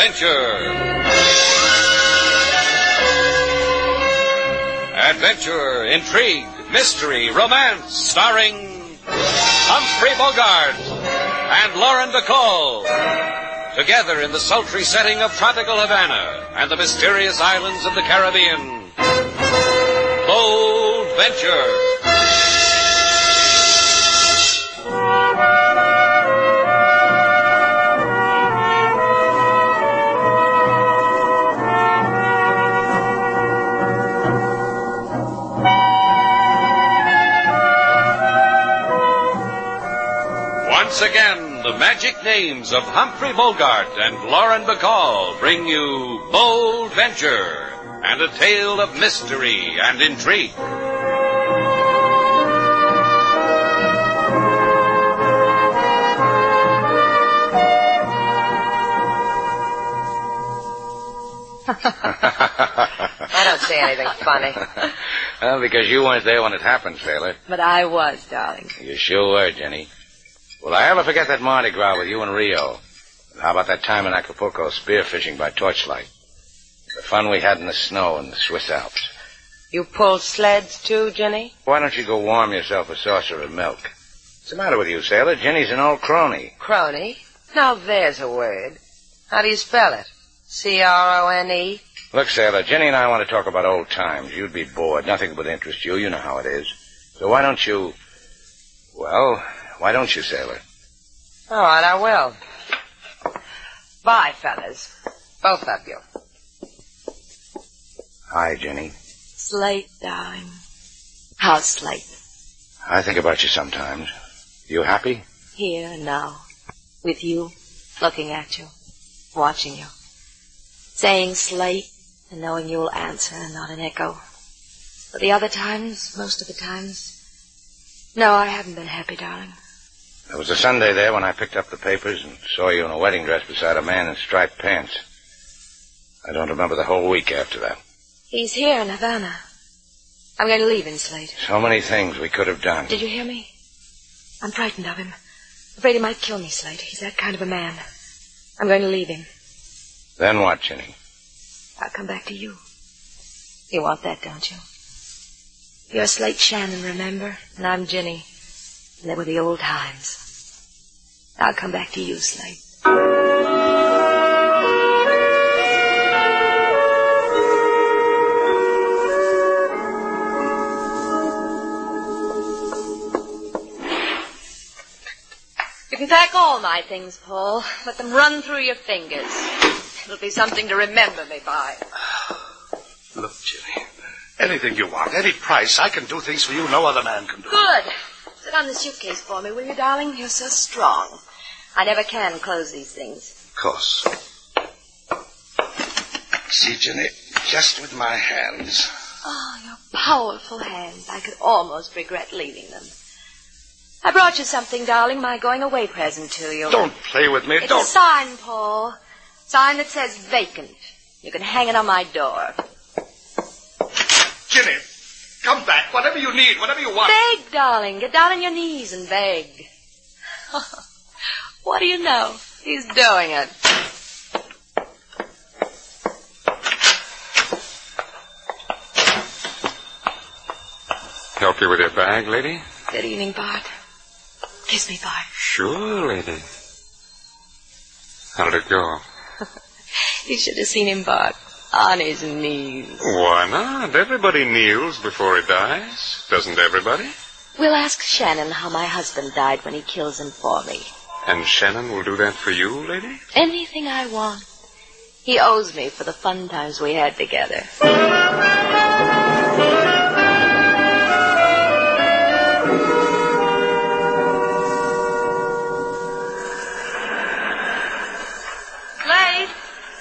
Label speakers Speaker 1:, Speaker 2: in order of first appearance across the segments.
Speaker 1: Adventure. Adventure, intrigue, mystery, romance, starring Humphrey Bogart and Lauren Bacall. Together in the sultry setting of tropical Havana and the mysterious islands of the Caribbean. Bold Venture. Once again, the magic names of Humphrey Bogart and Lauren Bacall bring you Bold Venture and a tale of mystery and intrigue.
Speaker 2: I don't see anything funny.
Speaker 3: Well, because you weren't there when it happened, sailor.
Speaker 2: But I was, darling.
Speaker 3: You sure were, Jenny. Will I ever forget that Mardi Gras with you in Rio? And how about that time in Acapulco spearfishing by torchlight? The fun we had in the snow in the Swiss Alps.
Speaker 2: You pulled sleds too, Jenny?
Speaker 3: Why don't you go warm yourself a saucer of milk? What's the matter with you, sailor? Jenny's an old crony.
Speaker 2: Crony? Now there's a word. How do you spell it? C-R-O-N-E?
Speaker 3: Look, sailor, Jenny and I want to talk about old times. You'd be bored. Nothing would interest you. You know how it is. So why don't you... Well, why don't you, sailor?
Speaker 2: All right, I will. Bye, fellas. Both of you.
Speaker 3: Hi, Jenny.
Speaker 4: Slate, darling. How's Slate?
Speaker 3: I think about you sometimes. You happy?
Speaker 4: Here and now. With you. Looking at you. Watching you. Saying Slate and knowing you'll answer and not an echo. But the other times, most of the times... No, I haven't been happy, darling.
Speaker 3: There was a Sunday there when I picked up the papers and saw you in a wedding dress beside a man in striped pants. I don't remember the whole week after that.
Speaker 4: He's here in Havana. I'm going to leave him, Slate.
Speaker 3: So many things we could have done.
Speaker 4: Did you hear me? I'm frightened of him. Afraid he might kill me, Slate. He's that kind of a man. I'm going to leave him.
Speaker 3: Then what, Jenny?
Speaker 4: I'll come back to you. You want that, don't you? You're Slate Shannon, remember? And I'm Jenny. And they were the old times. I'll come back to you, Slate. You can pack all my things, Paul. Let them run through your fingers. It'll be something to remember me by.
Speaker 5: Look, Jenny, anything you want, any price, I can do things for you no other man can do.
Speaker 4: Good. Sit on the suitcase for me, will you, darling? You're so strong. I never can close these things.
Speaker 5: Of course. See, Jenny, just with my hands.
Speaker 4: Oh, your powerful hands. I could almost regret leaving them. I brought you something, darling, my going-away present to you.
Speaker 5: Don't play with me,
Speaker 4: It's a sign, Paul. Sign that says vacant. You can hang it on my door.
Speaker 5: Jenny, come back. Whatever you need, whatever you want.
Speaker 4: Beg, darling. Get down on your knees and beg. What do you know? He's doing it.
Speaker 6: Help you with your bag, lady?
Speaker 4: Good evening, Bart. Kiss me, Bart.
Speaker 6: Sure, lady. How did it go?
Speaker 4: You should have seen him, Bart. On his knees.
Speaker 6: Why not? Everybody kneels before he dies. Doesn't everybody?
Speaker 4: We'll ask Shannon how my husband died when he kills him for me.
Speaker 6: And Shannon will do that for you, lady?
Speaker 4: Anything I want. He owes me for the fun times we had together.
Speaker 2: Slade?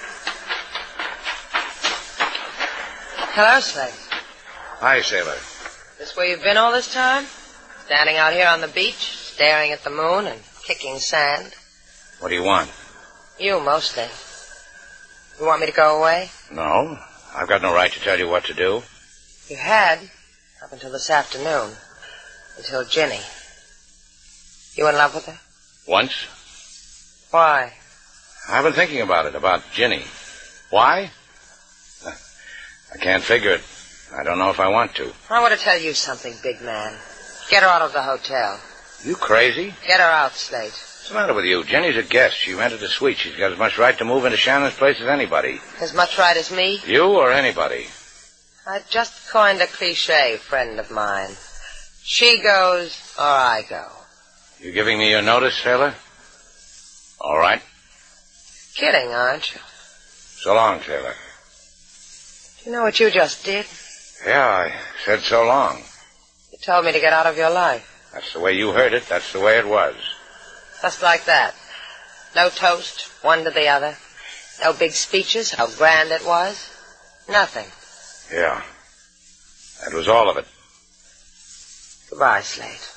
Speaker 2: Hello, Slade.
Speaker 3: Hi, sailor.
Speaker 2: This where you've been all this time? Standing out here on the beach, staring at the moon and kicking sand?
Speaker 3: What do you want?
Speaker 2: You, mostly. You want me to go away?
Speaker 3: No, I've got no right to tell you what to do.
Speaker 2: You had, up until this afternoon. Until Ginny. You in love with her?
Speaker 3: Once?
Speaker 2: Why?
Speaker 3: I've been thinking about it, about Ginny. Why? I can't figure it. I don't know if I want to.
Speaker 2: I want to tell you something, big man. Get her out of the hotel.
Speaker 3: You crazy?
Speaker 2: Get her out, Slate.
Speaker 3: What's the matter with you? Jenny's a guest. She rented a suite. She's got as much right to move into Shannon's place as anybody.
Speaker 2: As much right as me?
Speaker 3: You or anybody?
Speaker 2: I just coined a cliche, friend of mine. She goes, or I go.
Speaker 3: You giving me your notice, sailor? All right.
Speaker 2: Kidding, aren't you?
Speaker 3: So long, sailor.
Speaker 2: Do you know what you just did?
Speaker 3: Yeah, I said so long.
Speaker 2: You told me to get out of your life.
Speaker 3: That's the way you heard it. That's the way it was.
Speaker 2: Just like that. No toast, one to the other. No big speeches, how grand it was. Nothing.
Speaker 3: Yeah. That was all of it.
Speaker 2: Goodbye, Slate.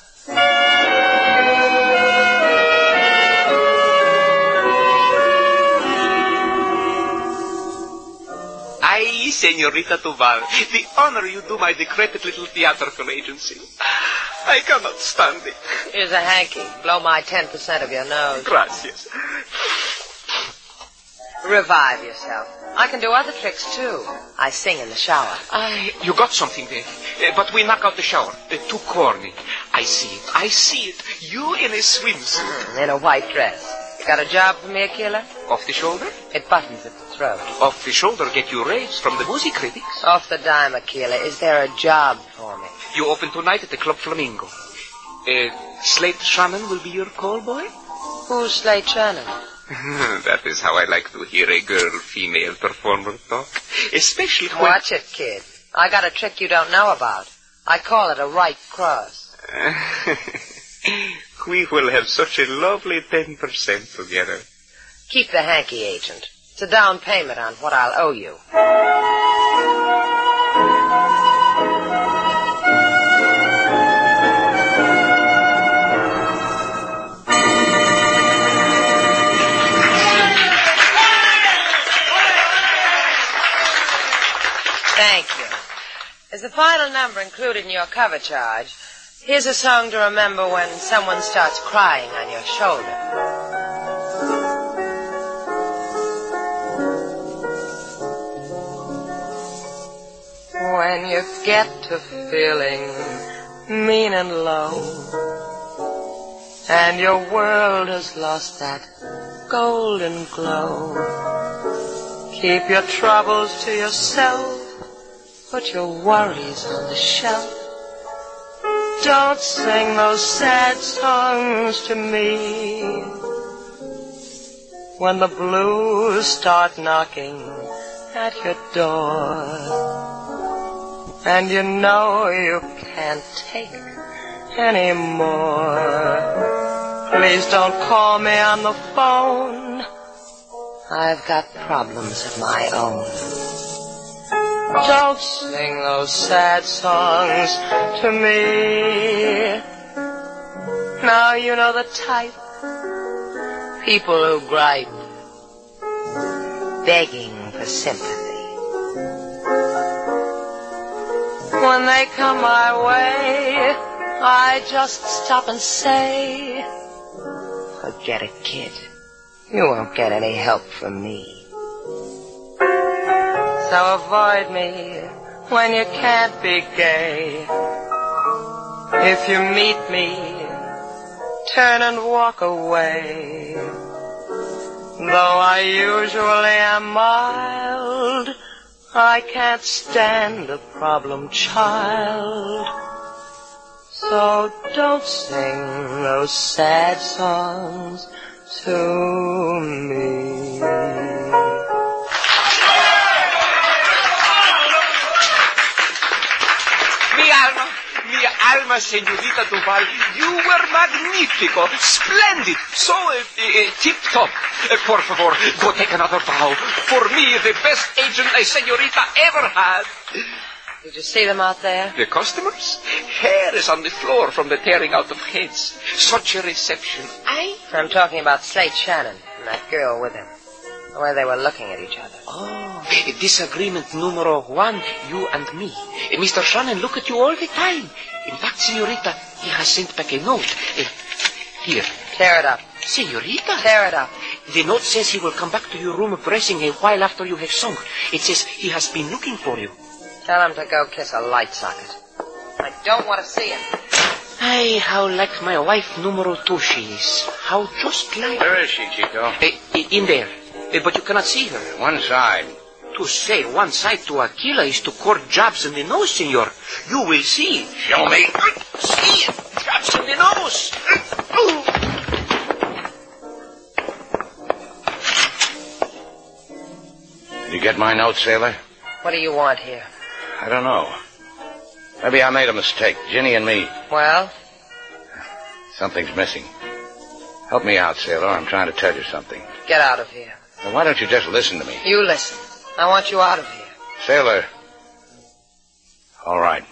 Speaker 7: Ay, Senorita Duval, the honor you do my decrepit little theatrical agency. I cannot stand it.
Speaker 2: Here's a hanky. Blow my 10% of your nose.
Speaker 7: Gracias.
Speaker 2: Revive yourself. I can do other tricks, too. I sing in the shower.
Speaker 7: You got something there. But we knock out the shower. Too corny. I see it. You in a swimsuit.
Speaker 2: In a white dress. You got a job for me, Aquila?
Speaker 7: Off the shoulder?
Speaker 2: It buttons at the throat.
Speaker 7: Off the shoulder get you raised from the music critics.
Speaker 2: Off the dime, Aquila. Is there a job for me?
Speaker 7: You open tonight at the Club Flamingo. Slate Shannon will be your call boy?
Speaker 2: Who's Slate Shannon?
Speaker 7: That is how I like to hear a girl-female performer talk. Especially when...
Speaker 2: Watch it, kid. I got a trick you don't know about. I call it a right cross.
Speaker 7: We will have such a lovely 10% together.
Speaker 2: Keep the hanky, agent. It's a down payment on what I'll owe you. Thank you. As the final number included in your cover charge, here's a song to remember when someone starts crying on your shoulder. When you get to feeling mean and low, and your world has lost that golden glow, keep your troubles to yourself. Put your worries on the shelf. Don't sing those sad songs to me. When the blues start knocking at your door, and you know you can't take any more, please don't call me on the phone. I've got problems of my own. Don't sing those sad songs to me. Now you know the type. People who gripe, begging for sympathy. When they come my way, I just stop and say, forget it, kid. You won't get any help from me. So avoid me when you can't be gay. If you meet me, turn and walk away. Though I usually am mild, I can't stand a problem child. So don't sing those sad songs to me.
Speaker 7: Mi alma, Senorita Duval, you were magnifico, splendid, so tip-top. Por favor, go take another bow. For me, the best agent a senorita ever had.
Speaker 2: Did you see them out there?
Speaker 7: The customers? Hair is on the floor from the tearing out of heads. Such a reception.
Speaker 2: I'm talking about Slate Shannon and that girl with him. The way they were looking at each other.
Speaker 7: Oh, disagreement numero one, you and me. Mr. Shannon look at you all the time. In fact, Senorita, he has sent back a note. Here.
Speaker 2: Tear it up.
Speaker 7: Senorita.
Speaker 2: Tear it up.
Speaker 7: The note says he will come back to your room pressing a while after you have sung. It says he has been looking for you.
Speaker 2: Tell him to go kiss a light socket. I don't want to see him.
Speaker 7: Ay, how like my wife numero 2 she is. How just like...
Speaker 3: Where is she, Chico?
Speaker 7: In there. But you cannot see her.
Speaker 3: One side.
Speaker 7: To say one side to Aquila is to court jobs in the nose, senor. You will see.
Speaker 3: Show me.
Speaker 7: See it. Jobs in the nose.
Speaker 3: You get my note, sailor?
Speaker 2: What do you want here?
Speaker 3: I don't know. Maybe I made a mistake. Ginny and me.
Speaker 2: Well?
Speaker 3: Something's missing. Help me out, sailor. I'm trying to tell you something.
Speaker 2: Get out of here.
Speaker 3: Well, why don't you just listen to me?
Speaker 2: You listen. I want you out of here.
Speaker 3: Sailor. All right.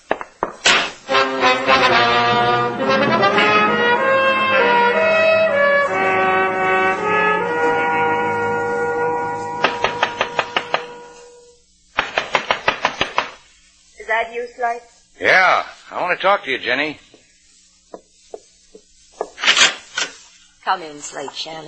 Speaker 4: Is that you, Slate?
Speaker 3: Yeah, I want to talk to you, Jenny.
Speaker 4: Come in, Slate Shannon.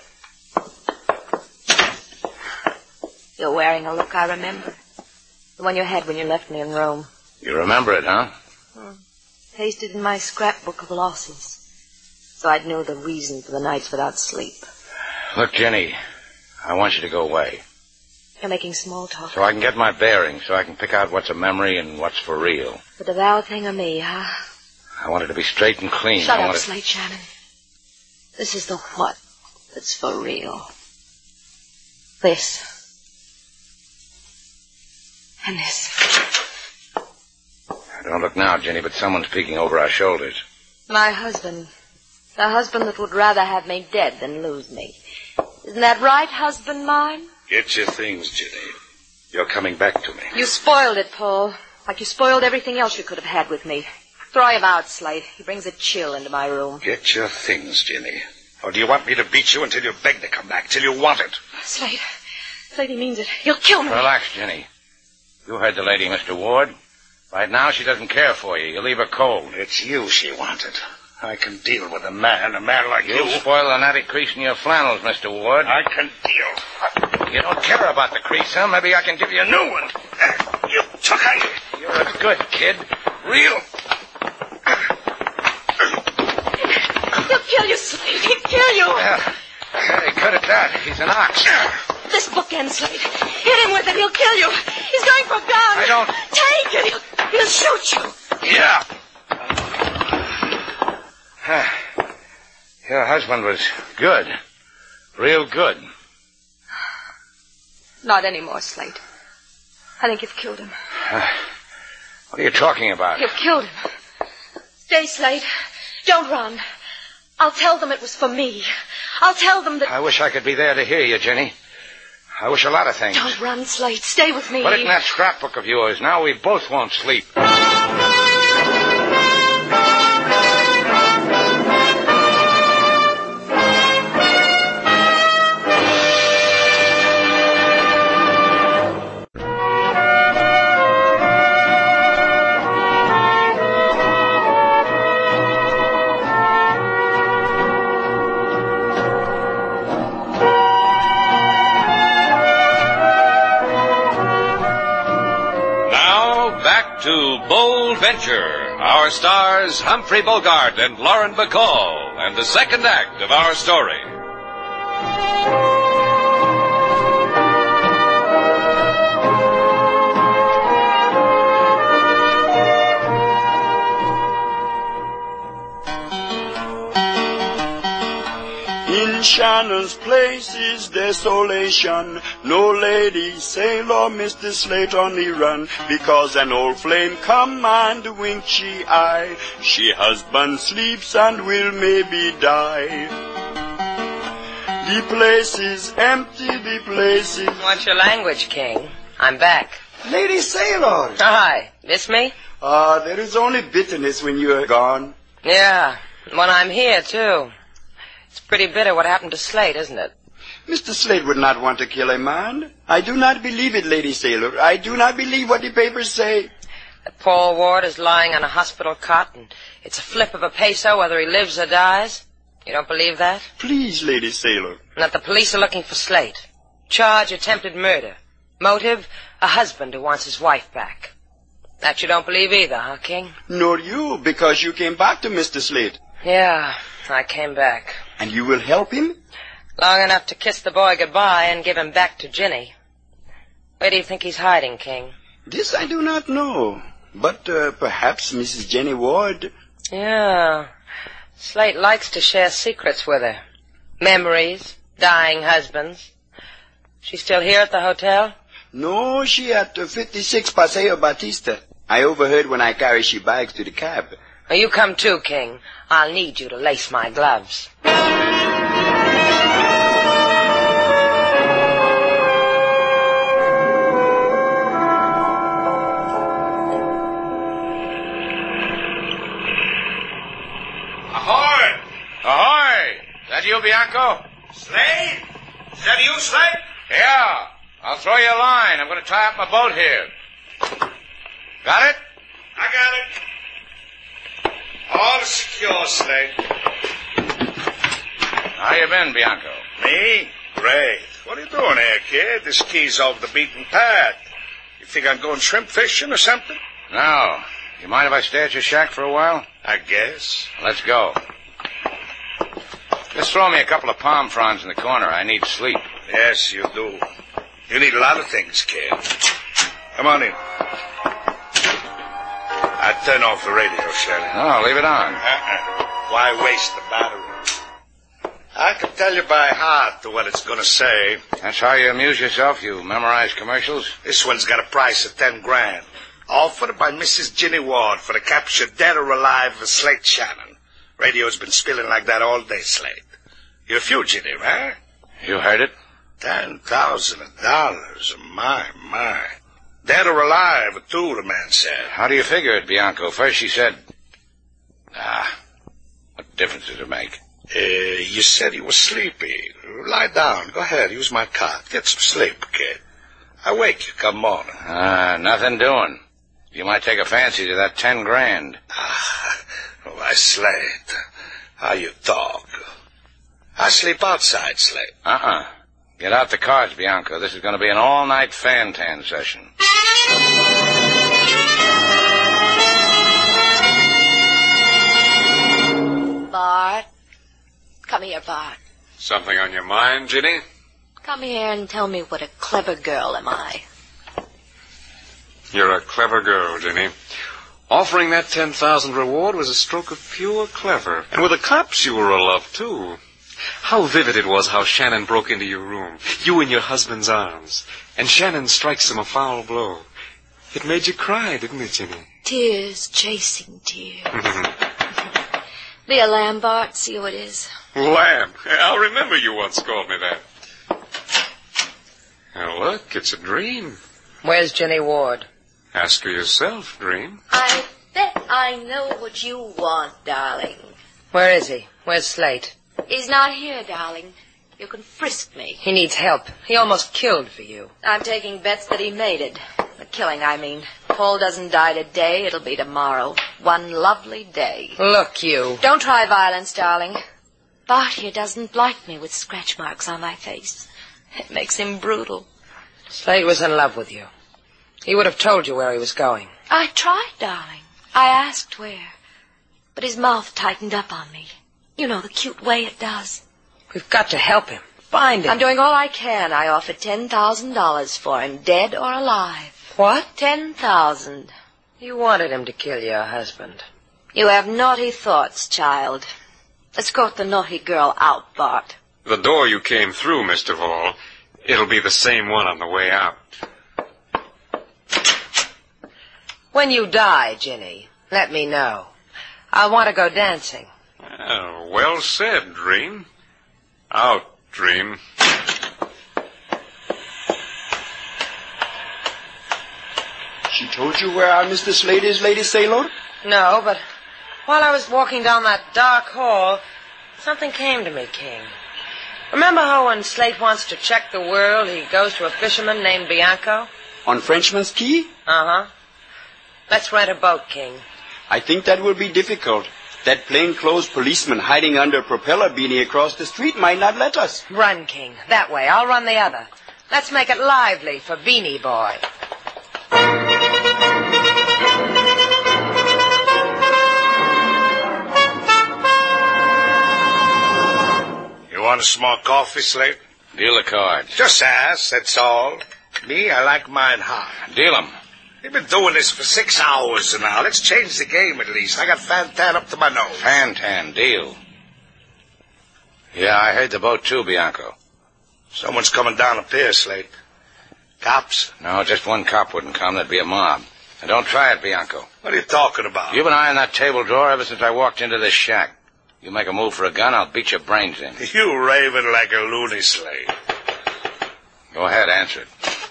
Speaker 4: You're wearing a look I remember. The one you had when you left me in Rome.
Speaker 3: You remember it, huh?
Speaker 4: Pasted in my scrapbook of losses. So I'd know the reason for the nights without sleep.
Speaker 3: Look, Jenny, I want you to go away.
Speaker 4: You're making small talk.
Speaker 3: So I can get my bearings, so I can pick out what's a memory and what's for real.
Speaker 4: The devout thing of me, huh?
Speaker 3: I want it to be straight and clean.
Speaker 4: Shut up, Slate Shannon. This is the what that's for real. This. And this.
Speaker 3: Don't look now, Jenny, but someone's peeking over our shoulders.
Speaker 4: My husband. The husband that would rather have me dead than lose me. Isn't that right, husband mine?
Speaker 5: Get your things, Jenny. You're coming back to me.
Speaker 4: You spoiled it, Paul. Like you spoiled everything else you could have had with me. Throw him out, Slate. He brings a chill into my room.
Speaker 5: Get your things, Jenny. Or do you want me to beat you until you beg to come back, till you want it?
Speaker 4: Slate, he means it. He'll kill me.
Speaker 3: Relax, Jenny. You heard the lady, Mr. Ward. Right now, she doesn't care for you. You leave her cold.
Speaker 5: It's you she wanted. I can deal with a man like you.
Speaker 3: You'll spoil the natty crease in your flannels, Mr. Ward.
Speaker 5: I can deal.
Speaker 3: You don't care about the crease, huh? Maybe I can give you a new one.
Speaker 5: You took it.
Speaker 3: You're a good kid.
Speaker 5: Real.
Speaker 4: He'll kill you, Slate. He'll kill you.
Speaker 3: Very good at that. He's an ox.
Speaker 4: This bookend, Slate. Hit him with it. He'll kill you. He's going for a gun.
Speaker 3: I don't...
Speaker 4: Take it. He'll shoot you.
Speaker 3: Yeah. Your husband was good. Real good.
Speaker 4: Not anymore, Slate. I think you've killed him.
Speaker 3: What are you talking about?
Speaker 4: You've killed him. Stay, Slate. Don't run. I'll tell them it was for me. I'll tell them that...
Speaker 3: I wish I could be there to hear you, Jenny. I wish a lot of things.
Speaker 4: Don't run, Slate. Stay with me.
Speaker 3: Put it in that scrapbook of yours. Now we both won't sleep.
Speaker 1: To Bold Venture, our stars Humphrey Bogart and Lauren Bacall, and the second act of our story.
Speaker 8: In Shannon's place is desolation. No lady, sailor, Mr. Slate on the run, because an old flame come and wink she eye. She husband sleeps and will maybe die. The place is empty, the place is...
Speaker 2: What's your language, King? I'm back.
Speaker 8: Lady Sailor!
Speaker 2: Hi. Miss me?
Speaker 8: There is only bitterness when you are gone.
Speaker 2: Yeah. When I'm here, too. It's pretty bitter what happened to Slate, isn't it?
Speaker 8: Mr. Slate would not want to kill a man. I do not believe it, Lady Sailor. I do not believe what the papers say.
Speaker 2: That Paul Ward is lying on a hospital cot, and it's a flip of a peso whether he lives or dies. You don't believe that?
Speaker 8: Please, Lady Sailor.
Speaker 2: And that the police are looking for Slate. Charge attempted murder. Motive, a husband who wants his wife back. That you don't believe either, huh, King?
Speaker 8: Nor you, because you came back to Mr. Slate.
Speaker 2: Yeah, I came back.
Speaker 8: And you will help him?
Speaker 2: Long enough to kiss the boy goodbye and give him back to Ginny. Where do you think he's hiding, King?
Speaker 8: This I do not know. But perhaps Mrs. Jenny Ward...
Speaker 2: Yeah. Slate likes to share secrets with her. Memories, dying husbands. She's still here at the hotel?
Speaker 8: No, she at 56 Paseo Batista. I overheard when I carried she bags to the cab.
Speaker 2: Well, you come too, King. I'll need you to lace my gloves.
Speaker 3: Ahoy! Ahoy! Is that you, Bianco?
Speaker 5: Slade? Is that you, Slade?
Speaker 3: Yeah. I'll throw you a line. I'm going to tie up my boat here. Got it?
Speaker 5: I got it. All secure, Slade.
Speaker 3: How you been, Bianco?
Speaker 5: Me? Great. What are you doing here, kid? This key's off the beaten path. You think I'm going shrimp fishing or something?
Speaker 3: No. You mind if I stay at your shack for a while?
Speaker 5: I guess.
Speaker 3: Let's go. Just throw me a couple of palm fronds in the corner. I need sleep.
Speaker 5: Yes, you do. You need a lot of things, kid. Come on in. I turn off the radio, Shirley.
Speaker 3: No, leave it on.
Speaker 5: Why waste the battery? I can tell you by heart what it's going to say.
Speaker 3: That's how you amuse yourself? You memorize commercials?
Speaker 5: This one's got a price of $10,000. Offered by Mrs. Ginny Ward for the capture, dead or alive, of Slate Shannon. Radio's been spilling like that all day, Slate. You're a fugitive, huh?
Speaker 3: You heard it?
Speaker 5: $10,000. My. Dead or alive, too, the man said.
Speaker 3: How do you figure it, Bianco? First she said... what difference does it make?
Speaker 5: You said you were sleepy. Lie down. Go ahead, use my cot. Get some sleep, kid. I wake you come morning.
Speaker 3: Nothing doing. You might take a fancy to that $10,000.
Speaker 5: Why, Slate, how you talk. I sleep outside, Slate.
Speaker 3: Get out the cards, Bianco. This is going to be an all-night fan-tan session.
Speaker 4: Bart. Come here, Bart.
Speaker 6: Something on your mind, Ginny?
Speaker 4: Come here and tell me what a clever girl am I.
Speaker 6: You're a clever girl, Ginny. Offering that 10,000 reward was a stroke of pure clever. And with the cops, you were a love, too. How vivid it was how Shannon broke into your room, you in your husband's arms, and Shannon strikes him a foul blow. It made you cry, didn't it, Ginny?
Speaker 4: Tears chasing tears. Be a lamb, Bart. See who it is.
Speaker 6: Lamb. I'll remember you once called me that. Now, look, it's a dream.
Speaker 2: Where's Ginny Ward?
Speaker 6: Ask her yourself, Dream.
Speaker 4: I bet I know what you want, darling.
Speaker 2: Where is he? Where's Slate?
Speaker 4: He's not here, darling. You can frisk me.
Speaker 2: He needs help. He almost killed for you.
Speaker 4: I'm taking bets that he made it. The killing, I mean. Paul doesn't die today. It'll be tomorrow. One lovely day.
Speaker 2: Look, you.
Speaker 4: Don't try violence, darling. Bart here doesn't like me with scratch marks on my face. It makes him brutal.
Speaker 2: Slate was in love with you. He would have told you where he was going.
Speaker 4: I tried, darling. I asked where. But his mouth tightened up on me. You know the cute way it does.
Speaker 2: We've got to help him. Find him.
Speaker 4: I'm doing all I can. I offered $10,000 for him, dead or alive.
Speaker 2: What?
Speaker 4: 10,000.
Speaker 2: You wanted him to kill your husband.
Speaker 4: You have naughty thoughts, child. Escort the naughty girl out, Bart.
Speaker 6: The door you came through, Mr. Vall, it'll be the same one on the way out.
Speaker 2: When you die, Ginny, let me know. I want to go dancing.
Speaker 6: Well said, Dream. Out, Dream.
Speaker 8: She told you where our Mr. Slate is, Lady Sailor?
Speaker 2: No, but while I was walking down that dark hall, something came to me, King. Remember how when Slate wants to check the world, he goes to a fisherman named Bianco?
Speaker 8: On Frenchman's Key?
Speaker 2: Uh-huh. Let's rent a boat, King.
Speaker 8: I think that will be difficult. That plainclothes policeman hiding under a propeller beanie across the street might not let us.
Speaker 2: Run, King. That way. I'll run the other. Let's make it lively for Beanie Boy.
Speaker 5: You want a small coffee, Slate?
Speaker 3: Deal the cards.
Speaker 5: Just ask, that's all. Me, I like mine hot.
Speaker 3: Deal 'em.
Speaker 5: We've been doing this for 6 hours now. Let's change the game at least. I got Fantan up to my nose.
Speaker 3: Fantan, deal. Yeah, I heard the boat too, Bianco.
Speaker 5: Someone's coming down the pier, Slate. Cops?
Speaker 3: No, just one cop wouldn't come. There'd be a mob. And don't try it, Bianco.
Speaker 5: What are you talking about?
Speaker 3: You've been eyeing that table drawer ever since I walked into this shack. You make a move for a gun, I'll beat your brains in.
Speaker 5: You raving like a loony, Slate.
Speaker 3: Go ahead, answer it.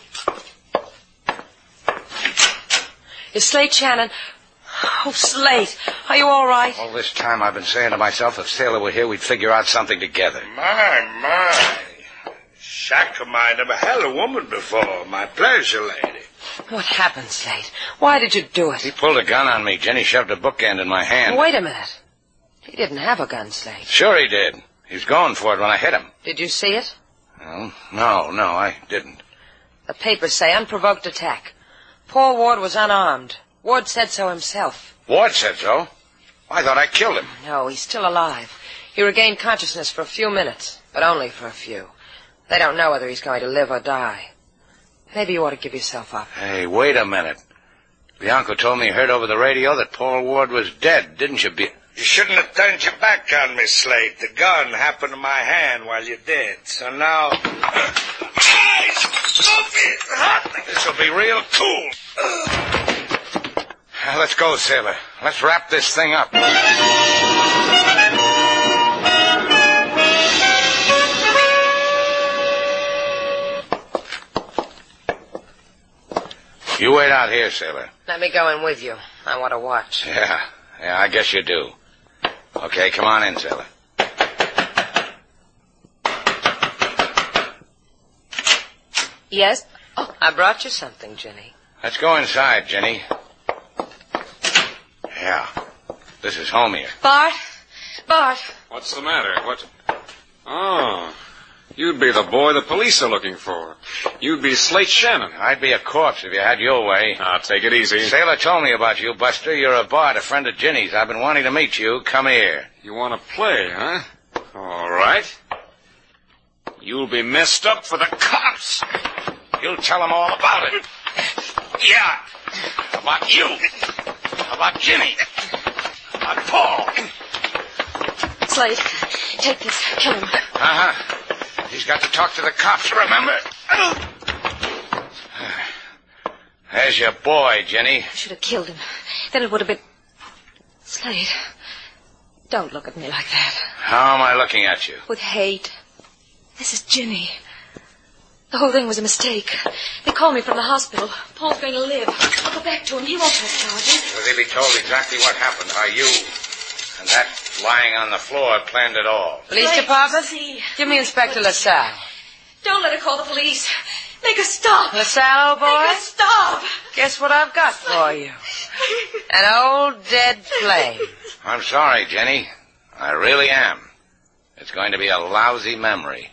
Speaker 2: Is Slate Shannon? Oh, Slate, are you all right?
Speaker 3: All this time I've been saying to myself, if Sailor were here, we'd figure out something together.
Speaker 5: My. Shack of mine never held a woman before. My pleasure, lady.
Speaker 2: What happened, Slate? Why did you do it?
Speaker 3: He pulled a gun on me. Jenny shoved a bookend in my hand.
Speaker 2: Wait a minute. He didn't have a gun, Slate.
Speaker 3: Sure he did. He was going for it when I hit him.
Speaker 2: Did you see it?
Speaker 3: Well, no, I didn't.
Speaker 2: The papers say unprovoked attack. Paul Ward was unarmed. Ward said so himself.
Speaker 3: Ward said so? I thought I killed him.
Speaker 2: No, he's still alive. He regained consciousness for a few minutes, but only for a few. They don't know whether he's going to live or die. Maybe you ought to give yourself up.
Speaker 3: Hey, wait a minute. Bianco told me he heard over the radio that Paul Ward was dead, didn't you,
Speaker 5: You shouldn't have turned your back on me, Slate. The gun happened in my hand while you did. So now... Stop it!
Speaker 3: This'll be real cool. Let's go, Sailor. Let's wrap this thing up. You wait out here, Sailor.
Speaker 2: Let me go in with you. I want to watch.
Speaker 3: Yeah, I guess you do. Okay, come on in, Sailor.
Speaker 2: Yes? Oh, I brought you something, Jenny.
Speaker 3: Let's go inside, Jenny. Yeah, this is home here.
Speaker 2: Bart?
Speaker 6: What's the matter? What? Oh, you'd be the boy the police are looking for. You'd be Slate Shannon.
Speaker 3: I'd be a corpse if you had your way.
Speaker 6: Now, take it easy.
Speaker 3: Sailor told me about you, Buster. You're a Bart, a friend of Ginny's. I've been wanting to meet you. Come here.
Speaker 6: You want to play, huh? All right. You'll be messed up for the cops.
Speaker 3: You'll tell them all about it. Yeah. About you. About Ginny. About Paul.
Speaker 4: Slate, take this. Kill him.
Speaker 3: Uh-huh. He's got to talk to the cops, remember? There's your boy, Jenny.
Speaker 4: I should have killed him. Then it would have been... Slate, don't look at me like that.
Speaker 3: How am I looking at you?
Speaker 4: With hate. This is Ginny. The whole thing was a mistake. They called me from the hospital. Paul's going to live. I'll go back to him. He won't press charges.
Speaker 3: Will he be told exactly what happened? How you and that lying on the floor planned it all?
Speaker 2: Police department? Give me Inspector LaSalle.
Speaker 4: Don't let her call the police. Make her stop.
Speaker 2: LaSalle, old boy?
Speaker 4: Make her stop.
Speaker 2: Guess what I've got for you? An old dead flame.
Speaker 3: I'm sorry, Jenny. I really am. It's going to be a lousy memory.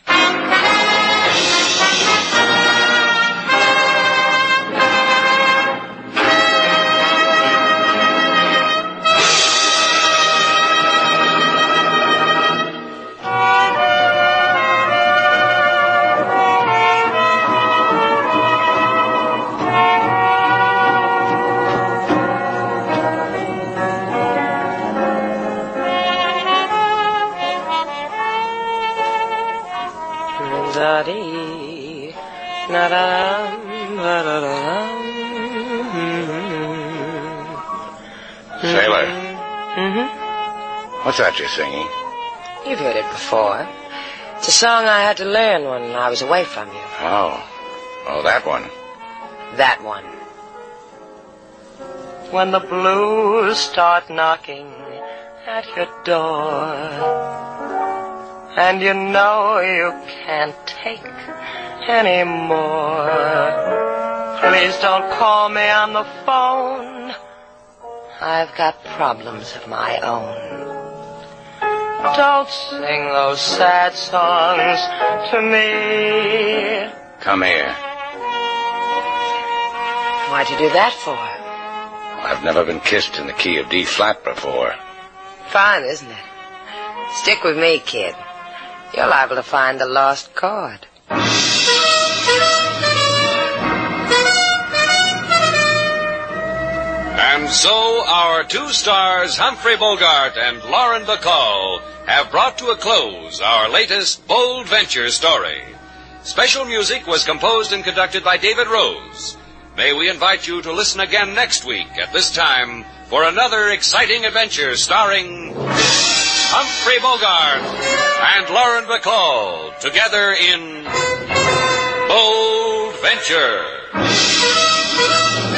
Speaker 3: Sailor. What's that you're singing?
Speaker 2: You've heard it before. It's a song I had to learn when I was away from you.
Speaker 3: Oh, that one.
Speaker 2: That one. When the blues start knocking at your door, and you know you can't take any more, please don't call me on the phone. I've got problems of my own. Don't sing those sad songs to me.
Speaker 3: Come here.
Speaker 2: Why'd you do that for?
Speaker 3: I've never been kissed in the key of D flat before.
Speaker 2: Fine, isn't it? Stick with me, kid. You're liable to find the lost chord.
Speaker 1: And so our two stars, Humphrey Bogart and Lauren Bacall, have brought to a close our latest Bold Venture story. Special music was composed and conducted by David Rose. May we invite you to listen again next week at this time for another exciting adventure starring Humphrey Bogart and Lauren Bacall together in Bold Venture.